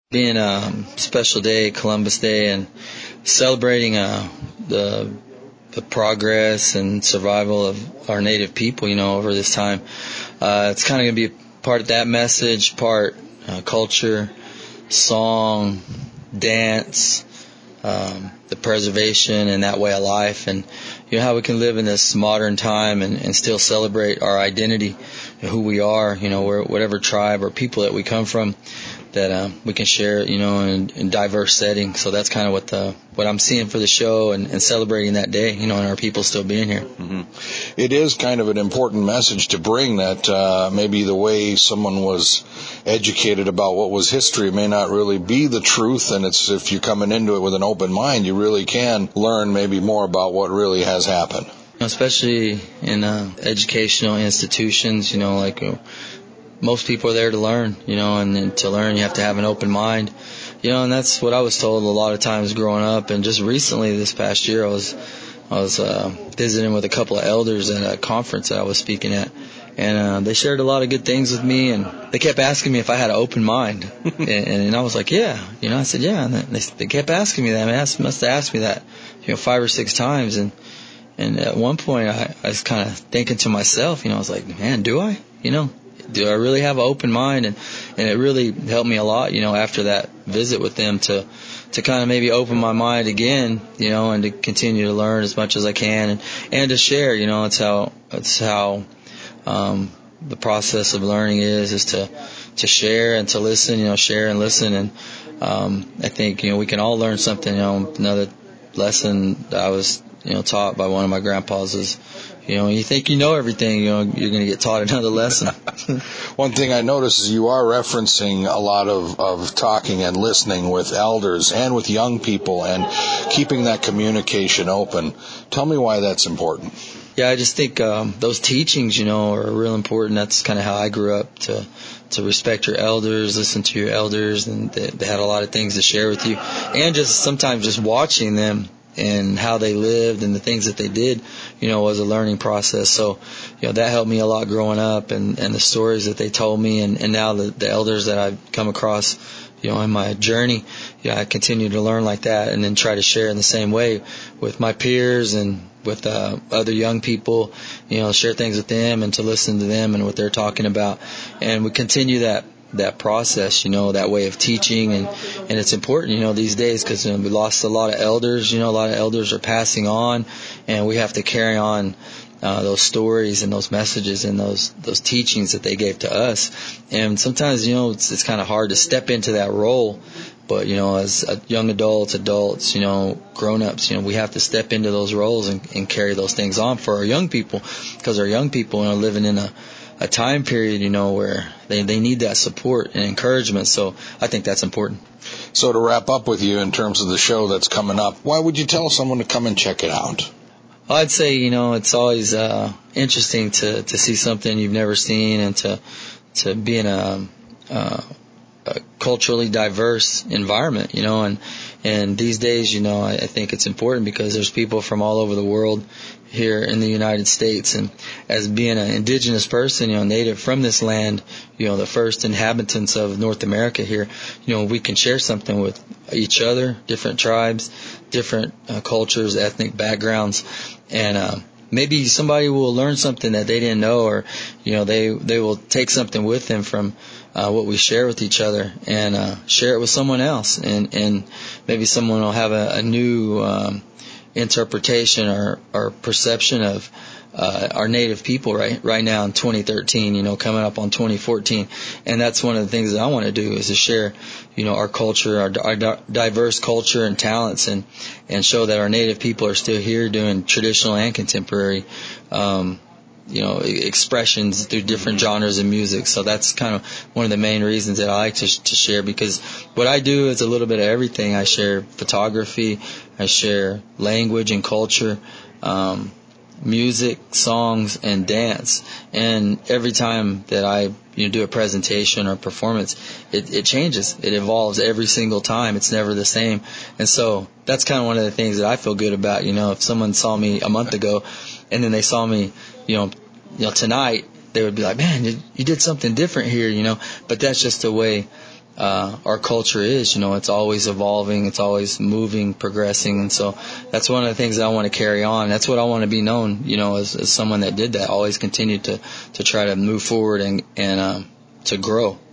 Being a special day, Columbus Day, and celebrating the progress and survival of our native people, over this time. It's kind of going to be part of that message, part culture, song, dance, the preservation and that way of life, and how we can live in this modern time and still celebrate our identity, who we are, whatever tribe or people that we come from, that we can share, in diverse settings. So that's kind of what I'm seeing for the show and celebrating that day, and our people still being here. Mm-hmm. It is kind of an important message to bring that maybe the way someone was educated about what was history may not really be the truth, and it's if you're coming into it with an open mind, you really can learn maybe more about what really has happened. Especially in educational institutions, most people are there to learn, and to learn you have to have an open mind, and that's what I was told a lot of times growing up. And just recently, this past year, I was visiting with a couple of elders at a conference that I was speaking at, and they shared a lot of good things with me, and they kept asking me if I had an open mind, and I was like, yeah, I said, yeah, and they kept asking me that. Must have asked me that, 5 or 6 times, and at one point I was kind of thinking to myself, I was like, man, do I, do I really have an open mind? And it really helped me a lot, after that visit with them to kind of maybe open my mind again, and to continue to learn as much as I can and to share, it's how the process of learning is to share and to listen, share and listen. And I think, we can all learn something. Another lesson that I was, taught by one of my grandpas is, you think you know everything, you're going to get taught another lesson. One thing I notice is you are referencing a lot of talking and listening with elders and with young people and keeping that communication open. Tell me why that's important. Yeah, I just think those teachings, are real important. That's kind of how I grew up, to respect your elders, listen to your elders, and they had a lot of things to share with you. And just sometimes just watching them and how they lived and the things that they did, was a learning process. So, that helped me a lot growing up, and the stories that they told me, and now the elders that I've come across, in my journey, I continue to learn like that, and then try to share in the same way with my peers and with other young people, share things with them and to listen to them and what they're talking about. And we continue that process, that way of teaching, and it's important, these days, because we lost a lot of elders, a lot of elders are passing on, and we have to carry on those stories and those messages and those teachings that they gave to us. And sometimes, it's kind of hard to step into that role, but, as young adults, grown-ups, we have to step into those roles and carry those things on for our young people, because our young people are living in a time period, where they need that support and encouragement. So I think that's important. So to wrap up with you in terms of the show that's coming up, why would you tell someone to come and check it out? I'd say, it's always interesting to see something you've never seen, and to be in a culturally diverse environment, and these days, I think it's important because there's people from all over the world here in the United States, and as being an indigenous person, native from this land, the first inhabitants of North America here, we can share something with each other, different tribes, different cultures, ethnic backgrounds, and maybe somebody will learn something that they didn't know, or they will take something with them from what we share with each other, and share it with someone else, and maybe someone will have a new interpretation or perception of our native people right now in 2013, coming up on 2014. And that's one of the things that I want to do, is to share, our culture, our diverse culture and talents, and show that our native people are still here doing traditional and contemporary expressions through different genres of music. So that's kind of one of the main reasons that I like to share, because what I do is a little bit of everything. I share photography, I share language and culture, music, songs, and dance. And every time that I do a presentation or performance, it changes. It evolves every single time. It's never the same. And so that's kind of one of the things that I feel good about. If someone saw me a month ago and then they saw me, tonight, they would be like, man, you did something different here, But that's just the way our culture is. It's always evolving, it's always moving, progressing, and so that's one of the things that I want to carry on. That's what I want to be known, as someone that did that, always continued to try to move forward and to grow.